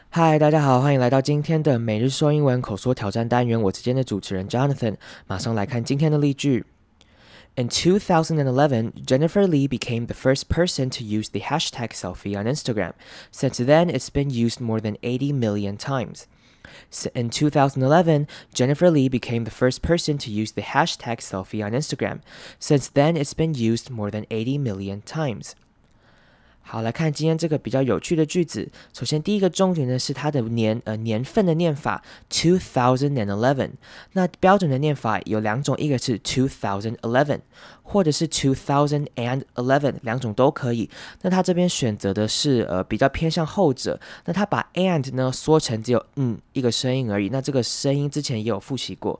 嗨，大家好，欢迎来到今天的每日说英文口说挑战单元。我是今天的主持人 Jonathan，马上来看今天的例句。In 2011, Jennifer Lee became the first person to use the hashtag selfie on Instagram. Since then, it's been used more than 80 million times. In 2011, Jennifer Lee became the first person to use the hashtag selfie on Instagram. Since then, it's been used more than 80 million times. 好，来看今天这个比较有趣的句子。首先，第一个重点呢是它的年份的念法 2011。那标准的念法有两种，一个是 2011，或者是 2011，两种都可以。那它这边选择的是比较偏向后者。那它把 and 呢缩成只有一个声音而已。那这个声音之前也有复习过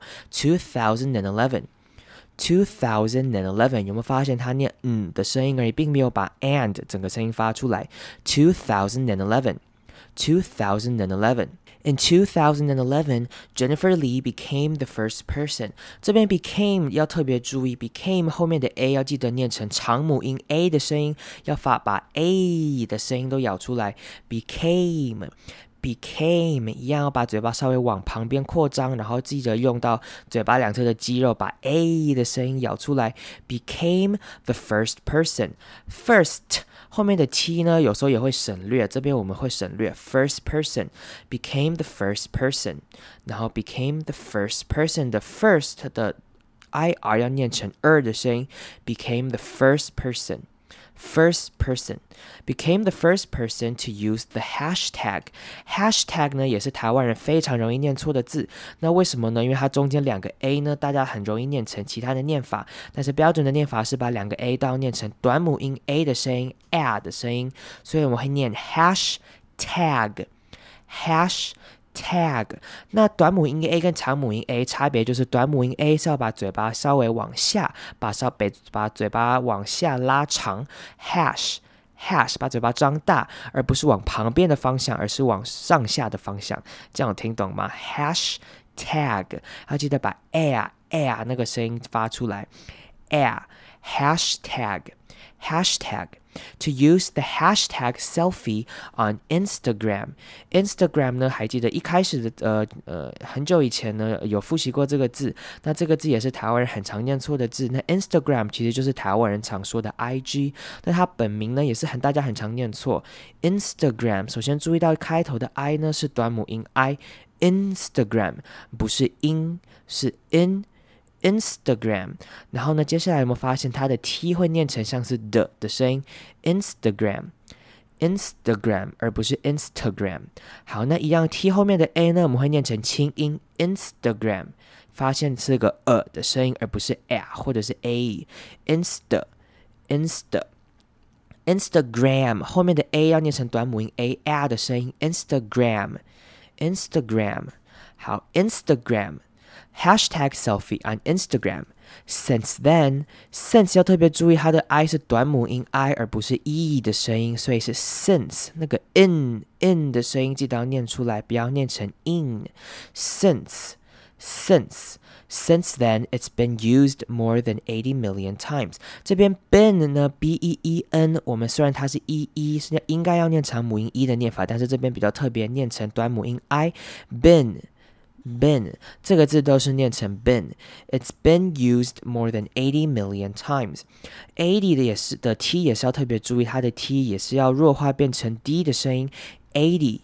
2011。2011，有没有发现他念的声音而已，并没有把 and 整个声音发出来。2011。In 2011, Jennifer Lee became the first person. 这边 became 要特别注意 became 后面的 a 要记得念成长母音 a 的声音，要把 a 的声音都咬出来。became 一样要把嘴巴稍微往旁边扩张，然后记得用到嘴巴两侧的肌肉，把 a 的声音咬出来。Became the first person. First 后面的 t 呢，有时候也会省略，这边我们会省略 first person. Became the first person. 然后 became the first person 的 first 的 ir 要念成的声音。Became the first person. Became the first person to use the hashtag. Hashtag 呢也是台湾人非常容易念错的字。那为什么呢？因为它中间两个 a 呢，大家很容易念成其他的念法，但是标准的念法是把两个 a 都要念成短母音 a 的声音 a 的声音，所以我们会念 hashtag。那短母音 a 跟长母音 a 差别就是短母音 a 是要把嘴巴稍微往下，把嘴巴往下拉长 hash 把嘴巴张大，而不是往旁边的方向，而是往上下的方向。这样有听懂吗？ hashtag 要记得把 air 那个声音发出来 air hashtag To use the hashtag selfie on Instagram. Instagram 呢，还记得一开始的很久以前呢有复习过这个字，那这个字也是台湾人很常念错的字。那 Instagram 其实就是台湾人常说的 IG， 那它本名呢也是大家很常念错。Instagram 首先注意到开头的 I 呢是短母音 I，Instagram 不是 in 是 in。Instagram， 然后呢，接下来有没有发现它的 t 会念成像是的声音 ？Instagram， 而不是 Instagram。好，那一样 t 后面的 a 呢，我们会念成清音 Instagram， 发现是个的声音，而不是 a 或者是 a。Instagram 后面的 a 要念成短母音 a 的声音 Instagram。好 Instagram。Hashtag selfie on Instagram. Since then, since 要特别注意它的 I 是短母音 I 而不是 E 的声音，所以是 since 那个 in 的声音记得要念出来，不要念成 in. Since then, it's been used more than 80 million times. 这邊 been 呢 B-E-E-N 我们虽然它是 E-E 是应该要念长母音 E 的念法，但是这边比较特别念成短母音 I been 这个字都是念成 been. It's been used more than 80 million times. 80的 t 也是要特別注意，它的 t 也是要弱化變成 d 的聲音 80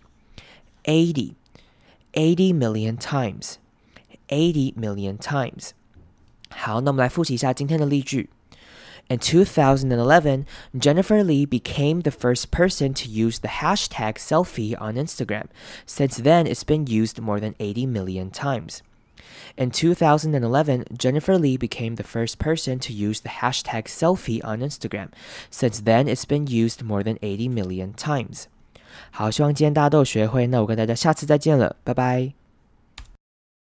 million times. 80 million times. 好，那我们来复習一下今天的例句。In 2011, Jennifer Lee became the first person to use the hashtag selfie on Instagram. Since then, it's been used more than 80 million times. In 2011, Jennifer Lee became the first person to use the hashtag selfie on Instagram. Since then, it's been used more than 80 million times. 好，希望今天大家都有学会，那我跟大家下次再见了，拜拜。